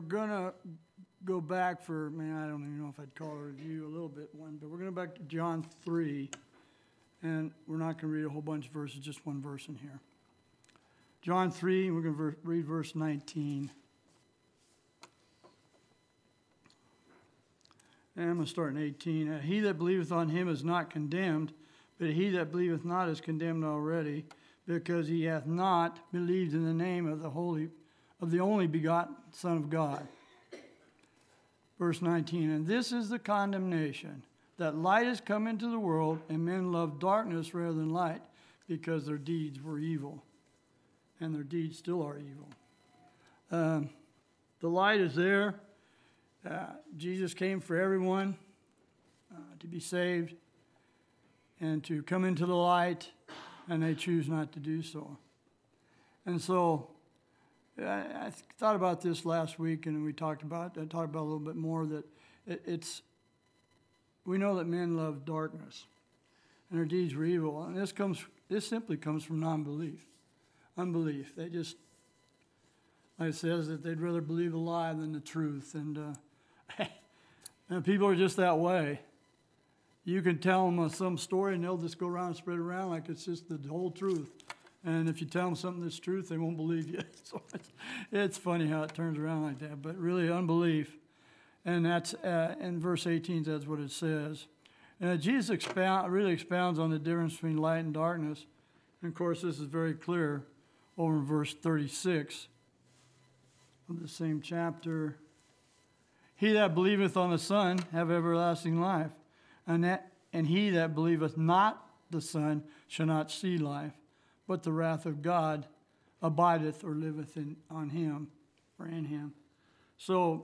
We're going to go back for, I don't even know if I'd call it a review, a little bit one, but we're going to go back to John 3, and we're not going to read a whole bunch of verses, just one verse in here. John 3, we're going to read verse 19. And I'm going to start in 18. He that believeth on him is not condemned, but he that believeth not is condemned already, because he hath not believed in the name of the only begotten Son of God. Verse 19, and this is the condemnation, that light has come into the world, and men love darkness rather than light, because their deeds were evil. And their deeds still are evil. The light is there. Jesus came for everyone to be saved and to come into the light, and they choose not to do so. And so I thought about this last week, and I talked about it a little bit more, that we know that men love darkness, and their deeds were evil. And this simply comes from non-belief. Unbelief. They just, like it says, that they'd rather believe a lie than the truth. And people are just that way. You can tell them some story and they'll just go around and spread it around like it's just the whole truth. And if you tell them something that's truth, they won't believe you. So it's funny how it turns around like that. But really, unbelief. And that's in verse 18, that's what it says. And Jesus really expounds on the difference between light and darkness. And of course, this is very clear over in verse 36 of the same chapter. He that believeth on the Son have everlasting life, and he that believeth not the Son shall not see life, but the wrath of God abideth or liveth on him or in him. So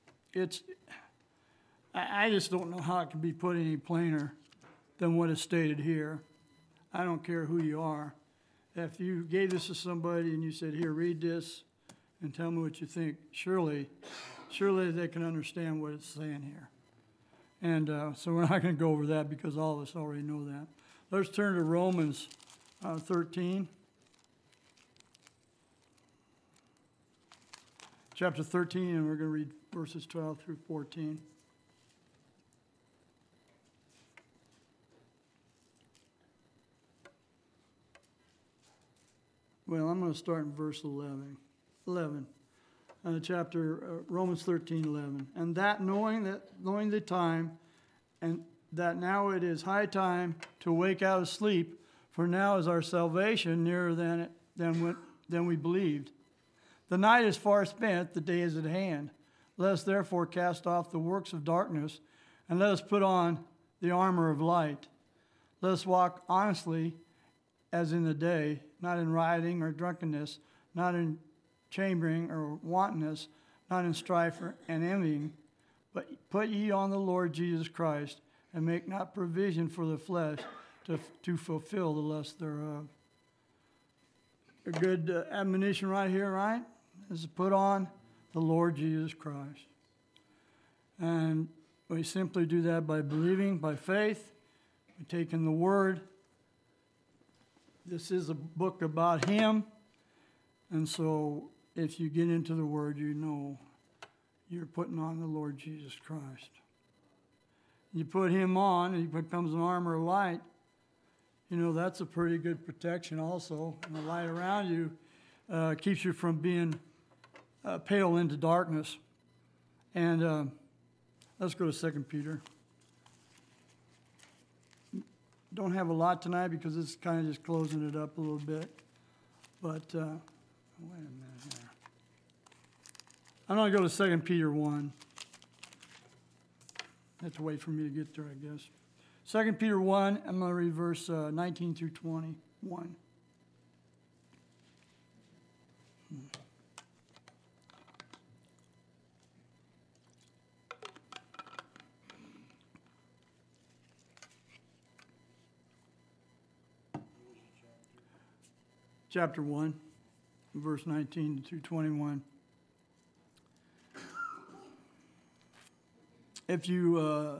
I just don't know how it can be put any plainer than what is stated here. I don't care who you are. If you gave this to somebody and you said, here, read this and tell me what you think, surely they can understand what it's saying here. And so we're not going to go over that because all of us already know that. Let's turn to Romans 13. Chapter 13, and we're going to read verses 12 through 14. Well, I'm going to start in verse 11. Romans 13:11. And that knowing the time, and that now it is high time to wake out of sleep, for now is our salvation nearer than we believed. The night is far spent, the day is at hand. Let us therefore cast off the works of darkness, and let us put on the armor of light. Let us walk honestly as in the day, not in rioting or drunkenness, not in chambering or wantonness, not in strife and envying, but put ye on the Lord Jesus Christ, and make not provision for the flesh to fulfill the lust thereof. A good admonition right here, right? Is to put on the Lord Jesus Christ. And we simply do that by believing, by faith, by taking the Word. This is a book about Him, and so if you get into the Word, you know you're putting on the Lord Jesus Christ. You put Him on, and He becomes an armor of light. You know, that's a pretty good protection also. And the light around you keeps you from being pale into darkness. And let's go to 2 Peter. Don't have a lot tonight because it's kind of just closing it up a little bit. But wait a minute here. I'm going to go to 2 Peter 1. Have to wait for me to get there, I guess. 2 Peter 1, I'm going to read verse 19 through 21. Chapter 1, verse 19 through 21. If you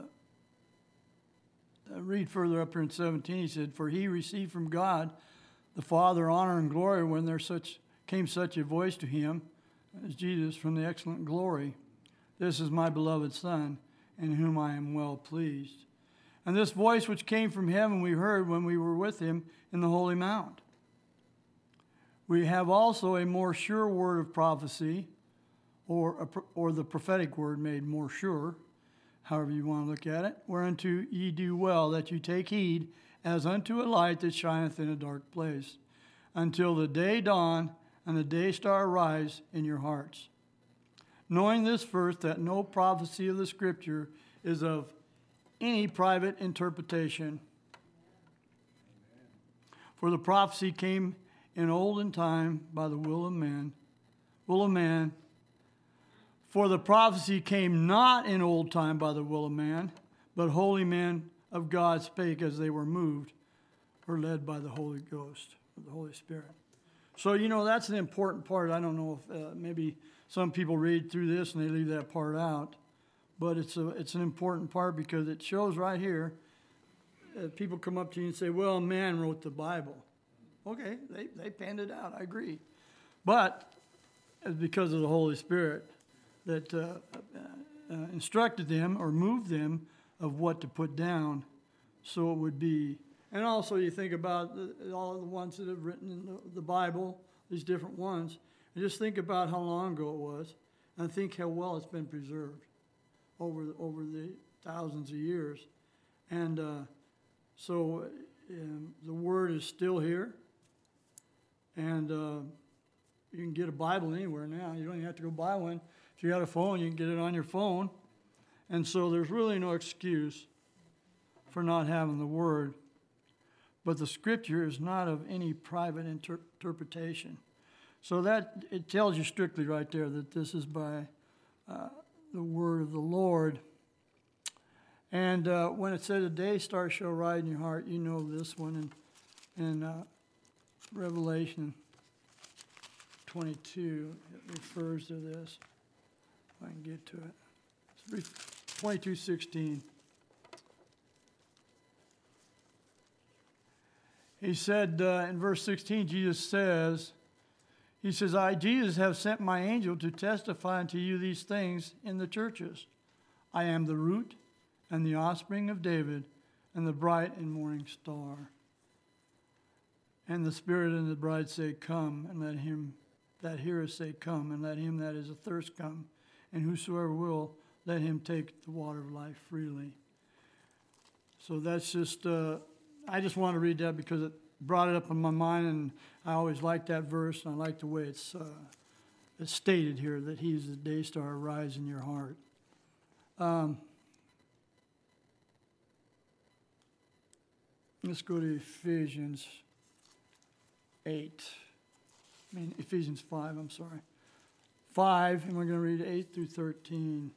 read further up here in 17, he said, for he received from God the Father honor and glory when there came such a voice to him, as Jesus from the excellent glory. This is my beloved Son, in whom I am well pleased. And this voice which came from heaven we heard when we were with him in the holy mount. We have also a more sure word of prophecy, or the prophetic word made more sure, however you want to look at it, whereunto ye do well that you take heed as unto a light that shineth in a dark place, until the day dawn and the day star rise in your hearts. Knowing this first, that no prophecy of the Scripture is of any private interpretation. For the prophecy came in olden time by the will of man. For the prophecy came not in old time by the will of man, but holy men of God spake as they were moved or led by the Holy Ghost, or the Holy Spirit. So, that's an important part. I don't know if maybe some people read through this and they leave that part out. But it's an important part because it shows right here, people come up to you and say, well, man wrote the Bible. Okay, they penned it out, I agree. But it's because of the Holy Spirit that instructed them or moved them of what to put down so it would be. And also you think about all of the ones that have written in the Bible, these different ones, and just think about how long ago it was, and think how well it's been preserved over the thousands of years. And so the Word is still here, and you can get a Bible anywhere now. You don't even have to go buy one. If you got a phone, you can get it on your phone. And so there's really no excuse for not having the Word. But the Scripture is not of any private interpretation. So that, it tells you strictly right there that this is by the word of the Lord. And when it said a day star shall rise in your heart, you know this one in Revelation 22. It refers to this. If I can get to it. It's 22:16. He said in verse 16, Jesus says, he says, I, Jesus, have sent my angel to testify unto you these things in the churches. I am the root and the offspring of David and the bright and morning star. And the Spirit and the bride say, come, and let him that heareth say, come, and let him that is athirst come, and whosoever will, let him take the water of life freely. So that's just, I just want to read that because it brought it up in my mind, and I always like that verse, and I like the way it's stated here, that he's the day star rise in your heart. Let's go to Ephesians 5, I'm sorry. 5, and we're going to read 8 through 13.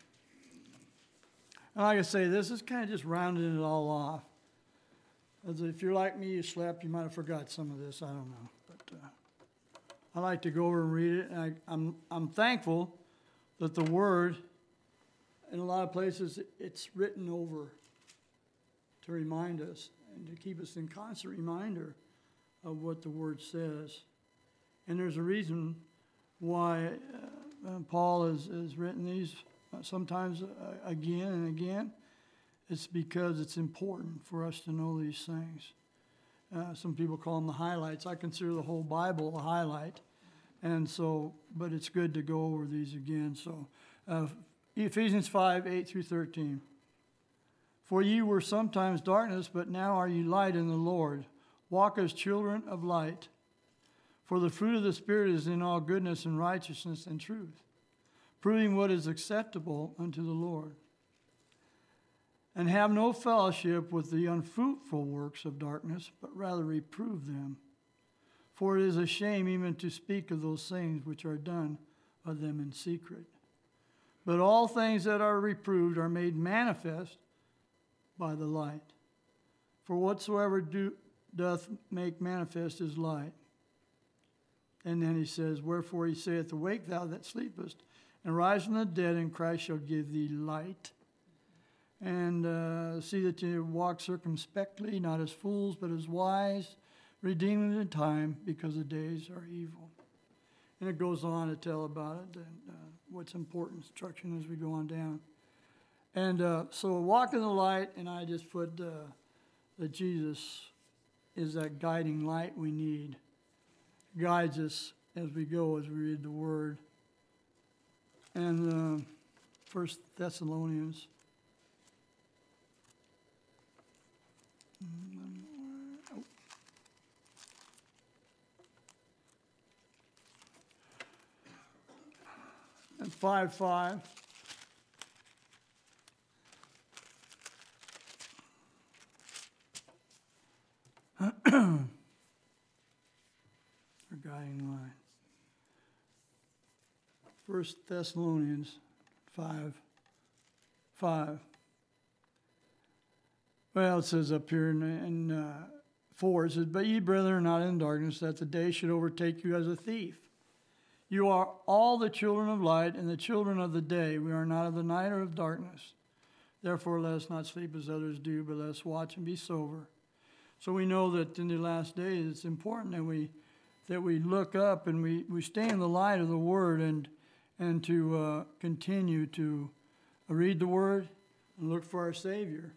And like I say, this is kind of just rounding it all off. As if you're like me, you slept, you might have forgot some of this, I don't know. But I like to go over and read it, and I'm thankful that the Word, in a lot of places, it's written over to remind us and to keep us in constant reminder of what the Word says. And there's a reason why Paul has written these sometimes again and again. It's because it's important for us to know these things. Some people call them the highlights. I consider the whole Bible a highlight. And so, but it's good to go over these again. So, Ephesians 5, 8 through 13. For ye were sometimes darkness, but now are ye light in the Lord. Walk as children of light. For the fruit of the Spirit is in all goodness and righteousness and truth, proving what is acceptable unto the Lord. And have no fellowship with the unfruitful works of darkness, but rather reprove them. For it is a shame even to speak of those things which are done of them in secret. But all things that are reproved are made manifest by the light. For whatsoever doth make manifest is light. And then he says, wherefore he saith, awake thou that sleepest, and rise from the dead, and Christ shall give thee light. And see that you walk circumspectly, not as fools, but as wise, redeeming the time, because the days are evil. And it goes on to tell about it and what's important instruction as we go on down. And so walk in the light, and I just put that Jesus is that guiding light we need. Guides us as we go, as we read the Word. And 1 Thessalonians. And 5:5. Our guiding line. 1 Thessalonians 5:5. Well, it says up here in 4, it says, "But ye, brethren, are not in darkness, that the day should overtake you as a thief. You are all the children of light and the children of the day. We are not of the night or of darkness. Therefore, let us not sleep as others do, but let us watch and be sober." So we know that in the last days, it's important that we look up and we stay in the light of the Word and to continue to read the Word and look for our Savior.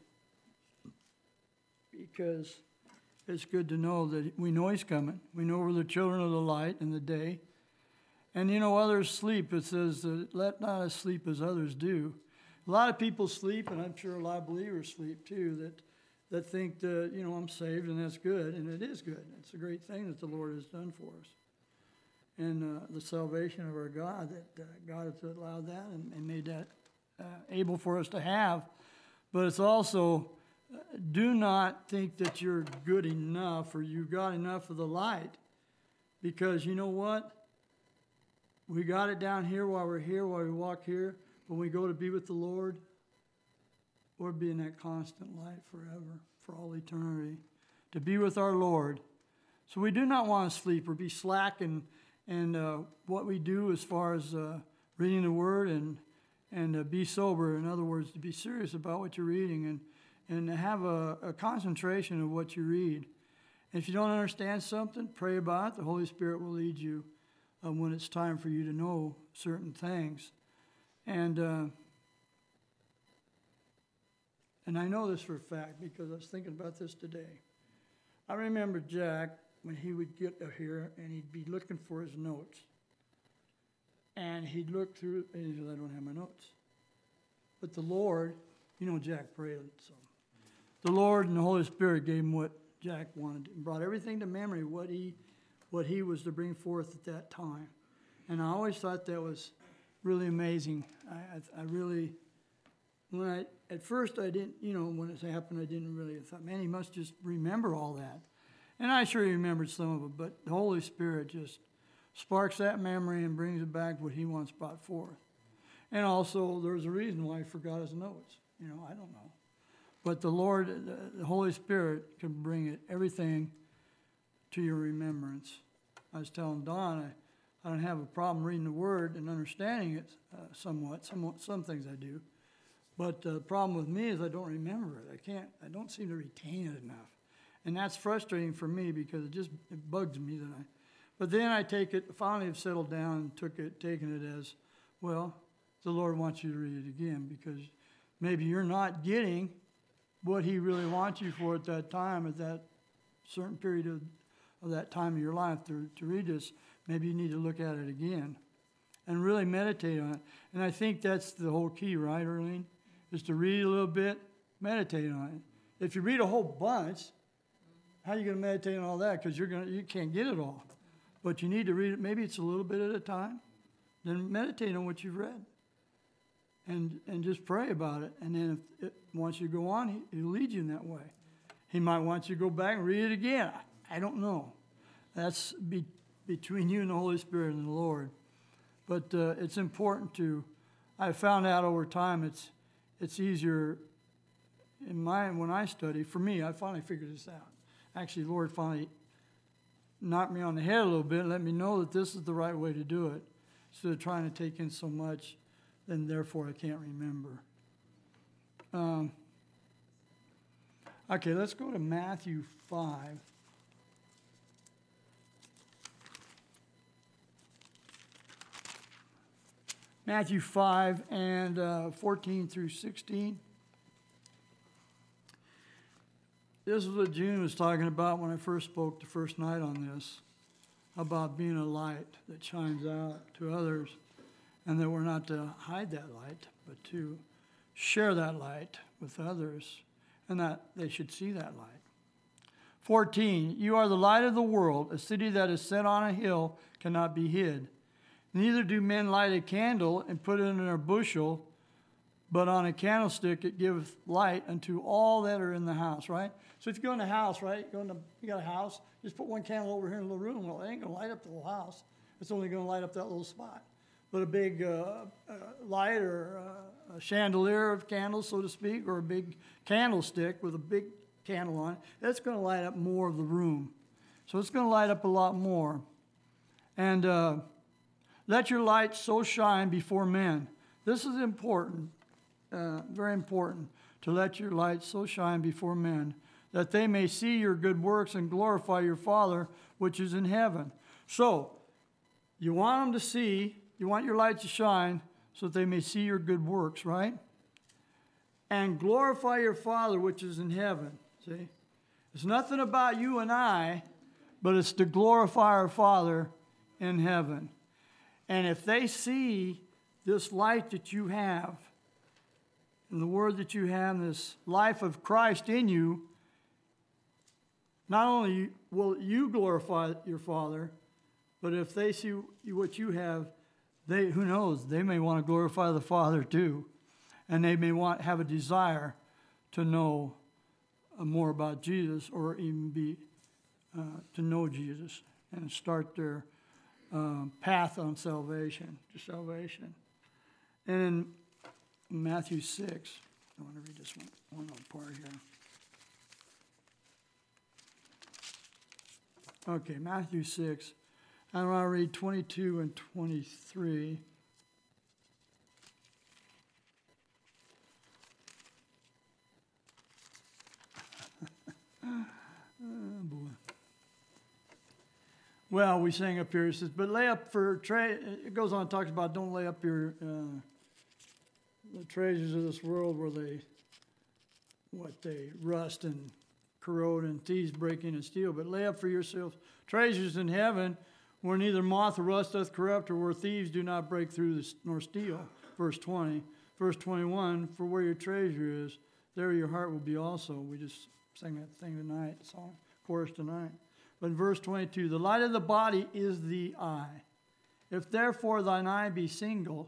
Because it's good to know that we know He's coming. We know we're the children of the light in the day. And others sleep. It says, let not us sleep as others do. A lot of people sleep, and I'm sure a lot of believers sleep too, that think that, I'm saved and that's good. And it is good. It's a great thing that the Lord has done for us. And the salvation of our God, that God has allowed that and made that able for us to have. But it's also, do not think that you're good enough or you got enough of the light. Because you know what? We got it down here while we're here, while we walk here. When we go to be with the Lord, we'll be in that constant light forever, for all eternity, to be with our Lord. So we do not want to sleep or be slack in what we do as far as reading the Word and be sober. In other words, to be serious about what you're reading and have a concentration of what you read. If you don't understand something, pray about it. The Holy Spirit will lead you when it's time for you to know certain things. And I know this for a fact because I was thinking about this today. I remember Jack when he would get up here and he'd be looking for his notes. And he'd look through and he said, I don't have my notes. But the Lord, Jack prayed, so the Lord and the Holy Spirit gave him what Jack wanted and brought everything to memory, what he was to bring forth at that time. And I always thought that was really amazing. I really, at first I didn't, when it happened, I didn't really, I thought, man, he must just remember all that. And I sure he remembered some of it, but the Holy Spirit just sparks that memory and brings it back what he wants brought forth. And also, there's a reason why he forgot his notes. I don't know. But the Lord, the Holy Spirit can bring everything to your remembrance. I was telling Don, I don't have a problem reading the Word and understanding it somewhat. Some things I do. But the problem with me is I don't remember it. I don't seem to retain it enough. And that's frustrating for me because it bugs me but then I finally have settled down and taken it as, well, the Lord wants you to read it again because maybe you're not getting what He really wants you for at that time, at that certain period of that time of your life to read this. Maybe you need to look at it again and really meditate on it. And I think that's the whole key, right, Earlene? Is to read a little bit, meditate on it. If you read a whole bunch, how are you going to meditate on all that? Because you can't get it all. But you need to read it. Maybe it's a little bit at a time. Then meditate on what you've read. And just pray about it. And then once you go on, He'll lead you in that way. He might want you to go back and read it again. I don't know. That's between you and the Holy Spirit and the Lord. But it's important I found out over time it's easier when I study. For me, I finally figured this out. Actually, the Lord finally knocked me on the head a little bit and let me know that this is the right way to do it. Instead of trying to take in so much, then therefore I can't remember. Okay, let's go to Matthew 5. Matthew 5 and 14 through 16. This is what June was talking about when I first spoke the first night on this, about being a light that shines out to others, and that we're not to hide that light, but to share that light with others, and that they should see that light. 14, you are the light of the world. A city that is set on a hill cannot be hid. Neither do men light a candle and put it in a bushel, but on a candlestick it giveth light unto all that are in the house, right? So if you go in the house, right, you got a house, just put one candle over here in a little room. Well, it ain't going to light up the whole house. It's only going to light up that little spot. But a big light or a chandelier of candles, so to speak, or a big candlestick with a big candle on it, that's going to light up more of the room. So it's going to light up a lot more. And let your light so shine before men. This is important, very important, to let your light so shine before men, that they may see your good works and glorify your Father which is in heaven. So, you want them to see, you want your light to shine so that they may see your good works, right? And glorify your Father which is in heaven. See? It's nothing about you and I, but it's to glorify our Father in heaven. And if they see this light that you have, and the word that you have, this life of Christ in you, not only will you glorify your Father, but if they see what you have, who knows, they may want to glorify the Father too. And they may have a desire to know more about Jesus, or even to know Jesus and start their path on salvation, to salvation. And in Matthew 6, I want to read this one part here. Okay, Matthew 6. I want to read 22 and 23. Oh, boy. Well, we sang up here, it says, but lay up for it goes on and talks about don't lay up your the treasures of this world where they rust and corrode and thieves break in and steal, but lay up for yourselves treasures in heaven where neither moth or rust doth corrupt, or where thieves do not break through nor steal. Verse 20. Verse 21, for where your treasure is, there your heart will be also. We just sang that thing tonight, song, chorus tonight. But in verse 22, the light of the body is the eye. If therefore thine eye be single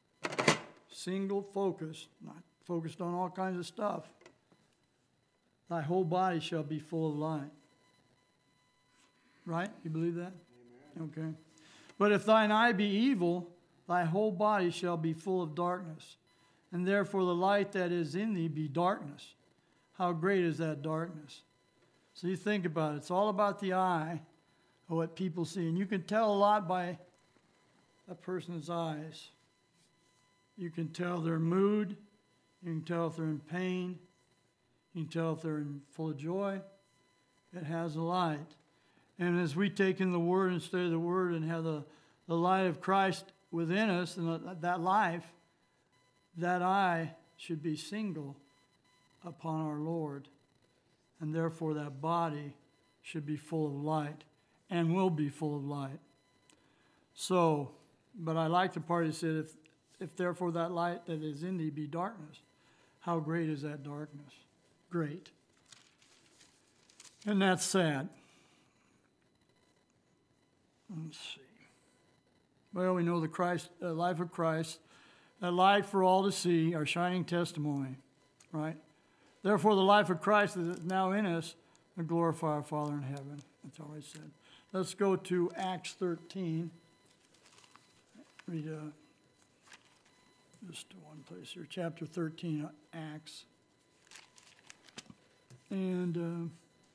focused, not focused on all kinds of stuff, thy whole body shall be full of light. Right? You believe that? Amen. Okay. But if thine eye be evil, thy whole body shall be full of darkness. And therefore the light that is in thee be darkness. How great is that darkness? So you think about it. It's all about the eye, of what people see. And you can tell a lot by a person's eyes. You can tell their mood. You can tell if they're in pain. You can tell if they're full of joy. It has a light. And as we take in the Word and study the Word and have the light of Christ within us, and that life, that eye should be single upon our Lord. And therefore that body should be full of light and will be full of light. So, but I like the part that said, if therefore that light that is in thee be darkness, how great is that darkness? Great. And that's sad. Let's see. Well, we know the life of Christ, that light for all to see, our shining testimony, right? Therefore, the life of Christ that is now in us will glorify our Father in heaven. That's all I said. Let's go to Acts 13. Read just one place here, chapter 13, Acts. And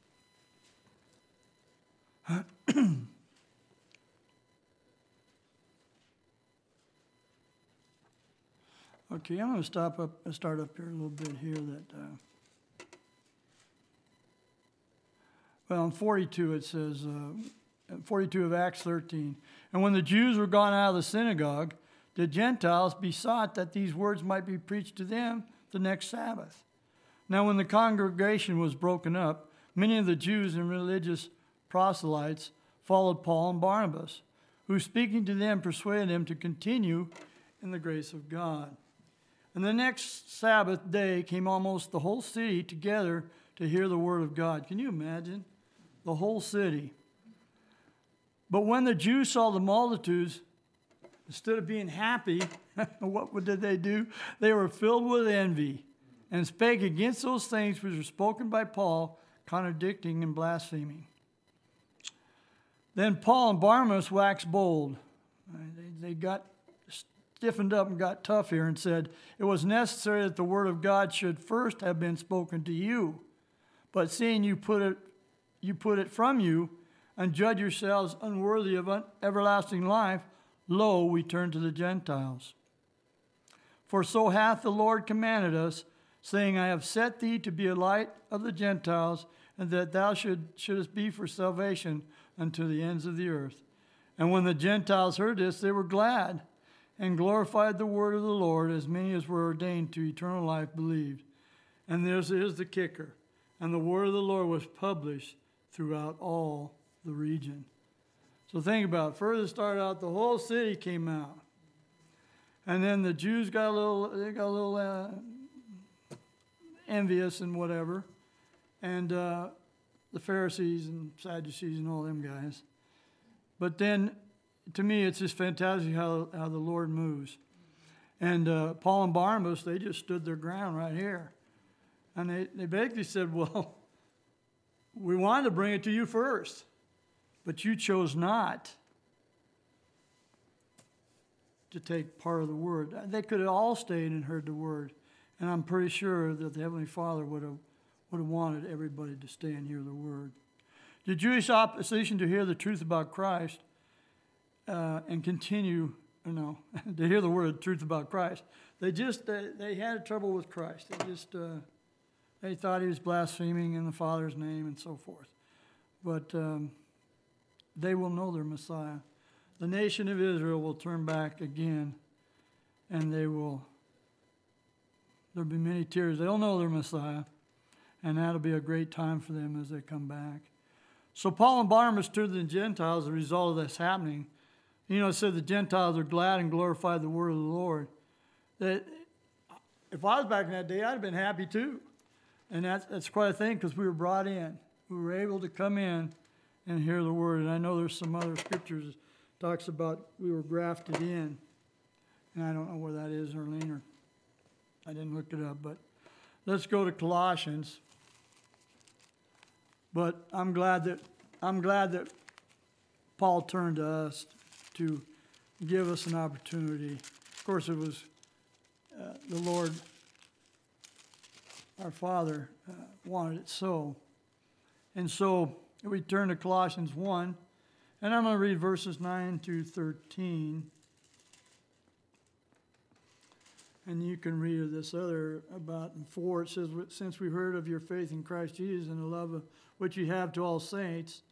okay, I'm going to start up here a little bit here. Well, in 42 it says, 42 of Acts 13, and when the Jews were gone out of the synagogue, the Gentiles besought that these words might be preached to them the next Sabbath. Now when the congregation was broken up, many of the Jews and religious proselytes followed Paul and Barnabas, who speaking to them persuaded them to continue in the grace of God. And the next Sabbath day came almost the whole city together to hear the word of God. Can you imagine? The whole city. But when the Jews saw the multitudes, instead of being happy, what did they do? They were filled with envy and spake against those things which were spoken by Paul, contradicting and blaspheming. Then Paul and Barnabas waxed bold. They got stiffened up and got tough here and said, it was necessary that the word of God should first have been spoken to you. But seeing you put it from you and judge yourselves unworthy of everlasting life, lo, we turn to the Gentiles. For so hath the Lord commanded us, saying, I have set thee to be a light of the Gentiles, and that thou shouldest be for salvation unto the ends of the earth. And when the Gentiles heard this, they were glad, and glorified the word of the Lord, as many as were ordained to eternal life believed. And this is the kicker. And the word of the Lord was published throughout all the region. So think about it. First it started out, the whole city came out. And then the Jews got a little envious and whatever. And the Pharisees and Sadducees and all them guys. But then, to me, it's just fantastic how the Lord moves. And Paul and Barnabas, they just stood their ground right here. And they basically said, well, we wanted to bring it to you first, but you chose not to take part of the word. They could have all stayed and heard the word. And I'm pretty sure that the Heavenly Father would have wanted everybody to stay and hear the word. The Jewish opposition to hear the truth about Christ and continue, to hear the word truth about Christ, they had trouble with Christ. They thought he was blaspheming in the Father's name and so forth. But they will know their Messiah. The nation of Israel will turn back again, and there'll be many tears. They'll know their Messiah, and that'll be a great time for them as they come back. So Paul and Barnabas turned to the Gentiles as a result of this happening. It said the Gentiles are glad and glorify the word of the Lord. That if I was back in that day, I'd have been happy too. And that's quite a thing because we were brought in. We were able to come in and hear the word. And I know there's some other scriptures that talks about we were grafted in. And I don't know where that is, Arlene, or I didn't look it up. But let's go to Colossians. But I'm glad that Paul turned to us to give us an opportunity. Of course, it was the Lord, our Father, wanted it so. And so we turn to Colossians 1, and I'm going to read verses 9 to 13. And you can read this other about in 4. It says, since we heard of your faith in Christ Jesus and the love of which you have to all saints,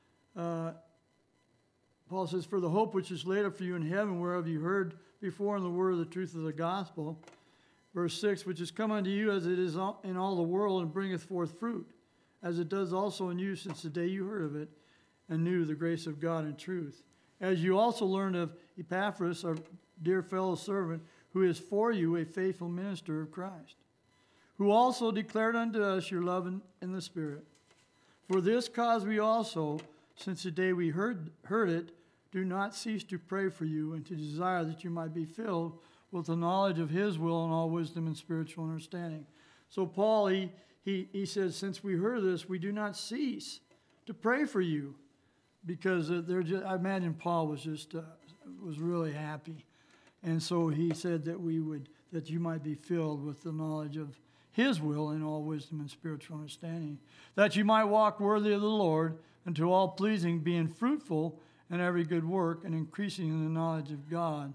Paul says, for the hope which is laid up for you in heaven, whereof you heard before in the word of the truth of the gospel. Verse 6, which is come unto you as it is in all the world, and bringeth forth fruit, as it does also in you since the day you heard of it, and knew the grace of God in truth. As you also learned of Epaphras, our dear fellow servant, who is for you a faithful minister of Christ, who also declared unto us your love in the Spirit. For this cause we also, since the day we heard it, do not cease to pray for you and to desire that you might be filled with the knowledge of his will and all wisdom and spiritual understanding. So Paul, he says, since we heard this, we do not cease to pray for you, because I imagine Paul was was really happy. And so he said that you might be filled with the knowledge of his will and all wisdom and spiritual understanding, that you might walk worthy of the Lord, unto all pleasing, being fruitful in every good work and increasing in the knowledge of God,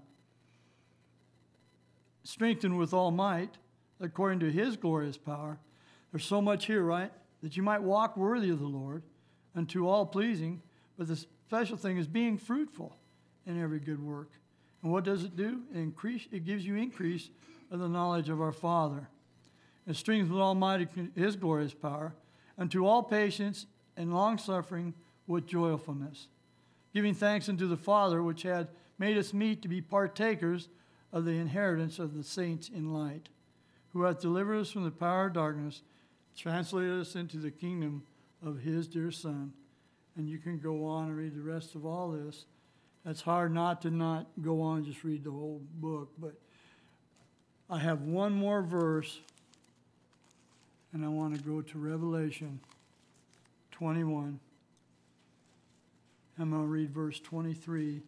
strengthened with all might, according to his glorious power. There's so much here, right? That you might walk worthy of the Lord, unto all pleasing, but the special thing is being fruitful in every good work And what does it do? It gives you increase of the knowledge of our Father. It strengthens with Almighty His glorious power, unto all patience and long-suffering with joyfulness, giving thanks unto the Father, which had made us meet to be partakers of the inheritance of the saints in light, who hath delivered us from the power of darkness, translated us into the kingdom of His dear Son. And you can go on and read the rest of all this. It's hard not to not go on and just read the whole book, but I have one more verse, and I want to go to Revelation 21. I'm going to read verse 23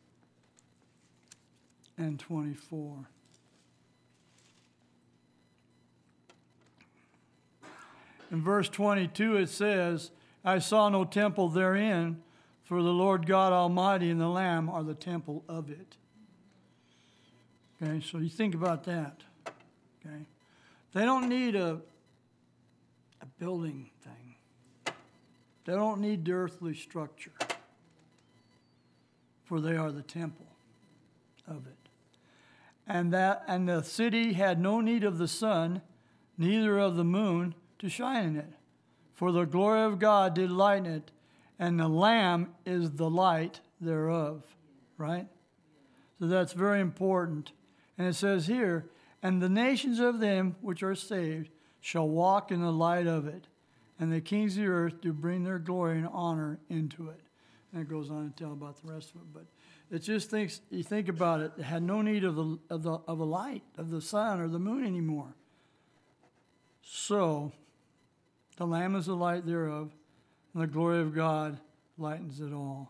and 24. In verse 22 it says, I saw no temple therein, for the Lord God Almighty and the Lamb are the temple of it. Okay, so you think about that. Okay, they don't need a building thing. They don't need the earthly structure, for they are the temple of it. And the city had no need of the sun, neither of the moon to shine in it, for the glory of God did lighten it, and the Lamb is the light thereof. Right? So that's very important. And it says here, and the nations of them which are saved shall walk in the light of it, and the kings of the earth do bring their glory and honor into it. And it goes on to tell about the rest of it. But it just thinks, you think about it, it had no need of a light, of the sun or the moon anymore. So, the Lamb is the light thereof, and the glory of God lightens it all.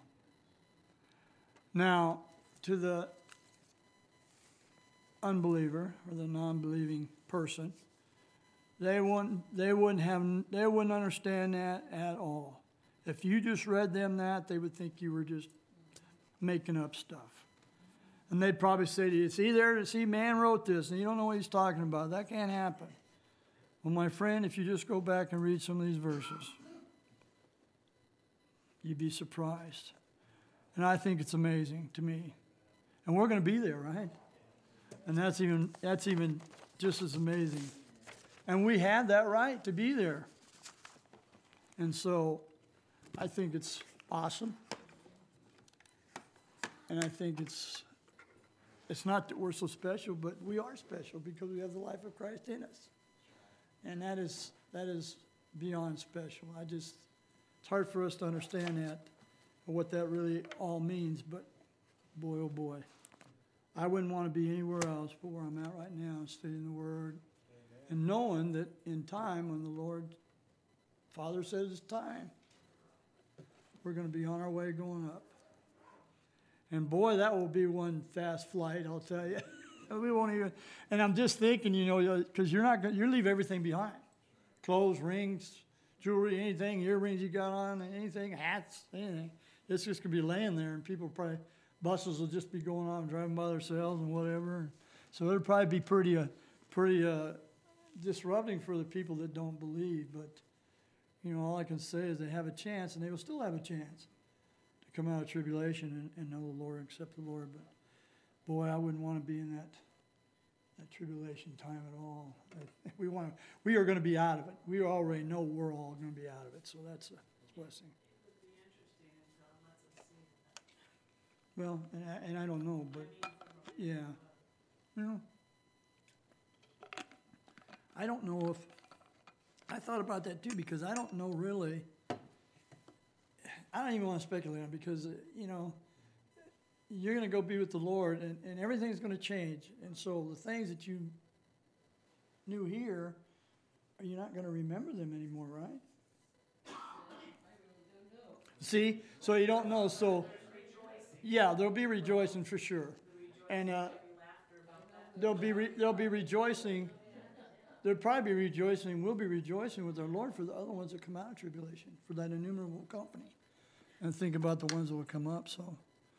Now, to the unbeliever or the non-believing person, they wouldn't understand that at all. If you just read them that, they would think you were just making up stuff. And they'd probably say to you, see, man wrote this, and you don't know what he's talking about. That can't happen. Well, my friend, if you just go back and read some of these verses, you'd be surprised. And I think it's amazing to me. And we're going to be there, right? And that's even just as amazing. And we have that right to be there. And so I think it's awesome. And I think it's not that we're so special, but we are special because we have the life of Christ in us. And that is beyond special. It's hard for us to understand that, or what that really all means, but boy, oh boy. I wouldn't want to be anywhere else but where I'm at right now, studying the Word. Amen. And knowing that in time, when the Lord, Father says it's time, we're going to be on our way going up. And boy, that will be one fast flight, I'll tell you. We won't even, and I'm just thinking, because you leave everything behind. Clothes, rings, jewelry, anything, earrings you got on, anything, hats, anything. It's just going to be laying there, and buses will just be going on, driving by themselves and whatever. So it'll probably be pretty disrupting for the people that don't believe. But, all I can say is they have a chance, and they will still have a chance to come out of tribulation and know the Lord and accept the Lord. But, boy, I wouldn't want to be in that tribulation time at all. We are going to be out of it. We already know we're all going to be out of it. So that's a blessing. Well, and I don't know, but yeah, I don't know if I thought about that too, because I don't know really. I don't even want to speculate on it because you're going to go be with the Lord, and everything's going to change, and so the things that you knew here, you're not going to remember them anymore, right? See, so you don't know, so. Yeah, there'll be rejoicing for sure, and there'll be rejoicing. There'll probably be rejoicing. We'll be rejoicing with our Lord for the other ones that come out of tribulation, for that innumerable company, and think about the ones that will come up. So,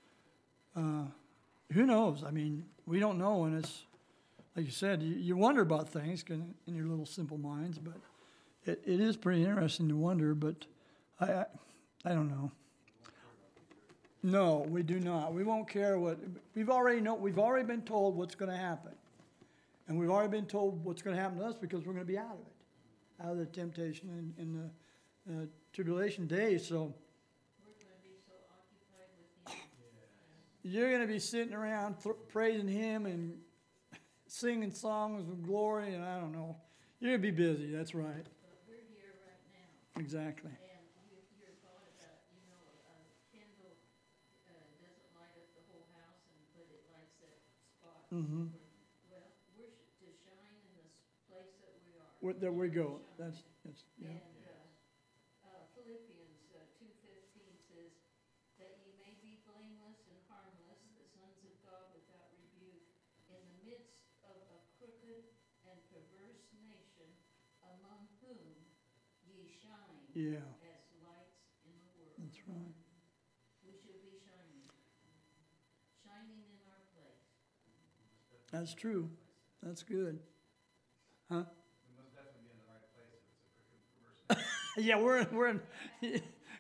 who knows? I mean, we don't know, and it's like you said, you wonder about things in your little simple minds, but it is pretty interesting to wonder. But I don't know. No, we do not. We won't care what, we've already been told what's going to happen. And we've already been told what's going to happen to us because we're going to be out of it, out of the temptation and the tribulation days. So We're gonna be so occupied with Him. you're going to be sitting around praising Him and singing songs of glory, and I don't know. You're going to be busy, that's right. But we're here right now. Exactly. And your thought about, a candle doesn't light up the whole house, but it lights that spot. Mm-hmm. Well, we're to shine in this place that we are. There we go. Shine. Yeah. And Philippians 2:15 says, that ye may be blameless and harmless, the sons of God without rebuke, in the midst of a crooked and perverse nation, among whom ye shine Yeah, as lights in the world. that's right. We should be shining. Shining in our place. That's true. That's good. Huh? We must definitely be in the right place if it's a crooked perverse. Yeah, we're in.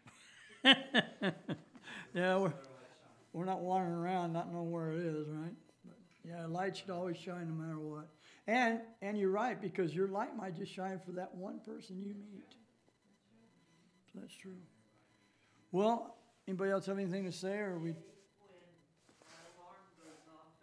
Yeah, we're not wandering around not knowing where it is, right? But yeah, light should always shine no matter what. And you're right, because your light might just shine for that one person you meet. So that's true. Well, anybody else have anything to say, or are we